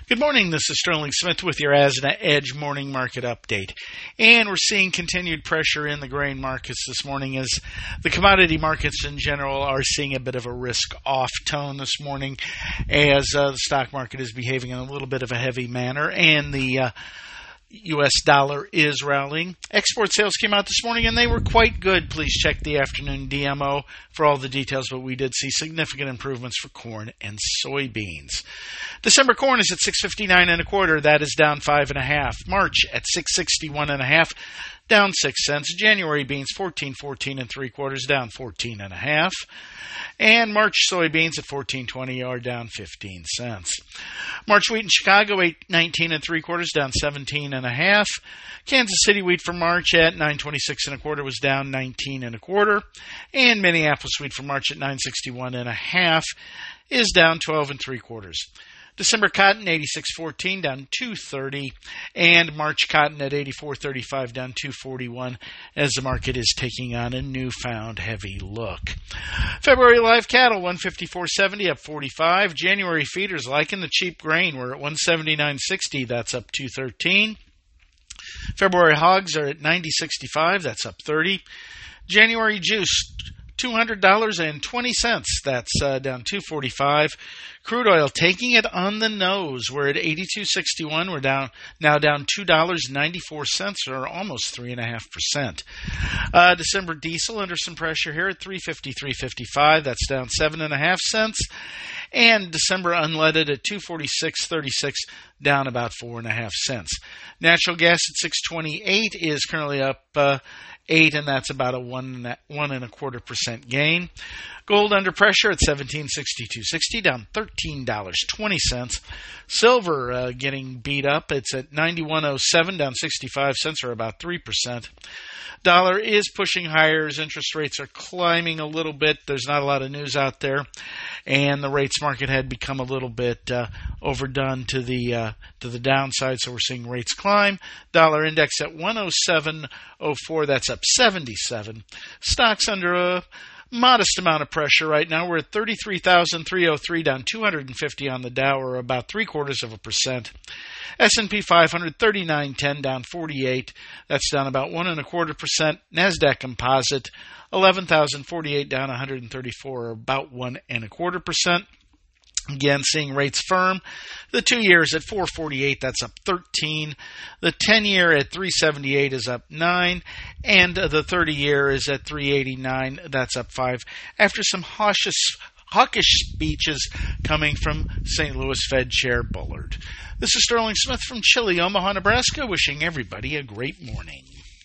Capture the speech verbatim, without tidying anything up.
Good morning, this is Sterling Smith with your Asna Edge morning market update. And we're seeing continued pressure in the grain markets this morning as the commodity markets in general are seeing a bit of a risk-off tone this morning as uh, the stock market is behaving in a little bit of a heavy manner and the uh, U S dollar is rallying. Export sales came out this morning and they were quite good. Please check the afternoon D M O for all the details, but we did see significant improvements for corn and soybeans. December corn is at six fifty-nine and a quarter. That is down five and a half. March at six sixty-one and a half, down six cents. January beans fourteen fourteen and three quarters, down fourteen and a half. And March soybeans at fourteen twenty are down fifteen cents. March wheat in Chicago eight nineteen and three quarters, down seventeen and a half. Kansas City wheat for March at nine twenty-six and a quarter was down nineteen and a quarter. And Minneapolis wheat for March at nine sixty-one and a half is down twelve and three quarters. December cotton eighty-six fourteen down two thirty, and March cotton at eighty-four thirty-five down two forty-one as the market is taking on a newfound heavy look. February live cattle one fifty-four seventy up forty-five. January feeders liking the cheap grain. We're at one seventy-nine sixty. That's up two thirteen. February hogs are at ninety sixty-five. That's up thirty. January juice two hundred dollars and twenty cents. That's uh, down two forty-five. Crude oil taking it on the nose. We're at eighty-two sixty-one. We're down now down two dollars and ninety-four cents, or almost three and a half percent. Uh, December diesel under some pressure here at three fifty-three fifty-five. That's down seven and a half cents. And December unleaded at two forty-six thirty-six, down about four and a half cents. Natural gas at six twenty-eight is currently up uh, eight, and that's about a one one and a quarter percent gain. Gold under pressure at seventeen sixty-two sixty, down thirteen dollars and twenty cents. Silver uh, getting beat up. It's at ninety-one oh seven, down sixty-five cents, or about three percent. Dollar is pushing higher as interest rates are climbing a little bit. There's not a lot of news out there, and the rates market had become a little bit uh, overdone to the uh, to the downside, so we're seeing rates climb. Dollar index at one oh seven oh four. That's up seventy-seven. Stocks under a modest amount of pressure right now. We're at thirty-three thousand three hundred three, down two hundred fifty on the Dow, or about three quarters of a percent. S and P five hundred thirty-nine ten, down forty-eight. That's down about one and a quarter percent. Nasdaq Composite eleven thousand forty-eight, down one hundred thirty-four, or about one and a quarter percent. Again, seeing rates firm. The two years at four forty-eight, that's up thirteen. The ten year at three seventy-eight is up nine, and the thirty year is at three eighty-nine, that's up five. After some hawkish, hawkish speeches coming from Saint Louis Fed Chair Bullard. This is Sterling Smith from Chile, Omaha, Nebraska, wishing everybody a great morning.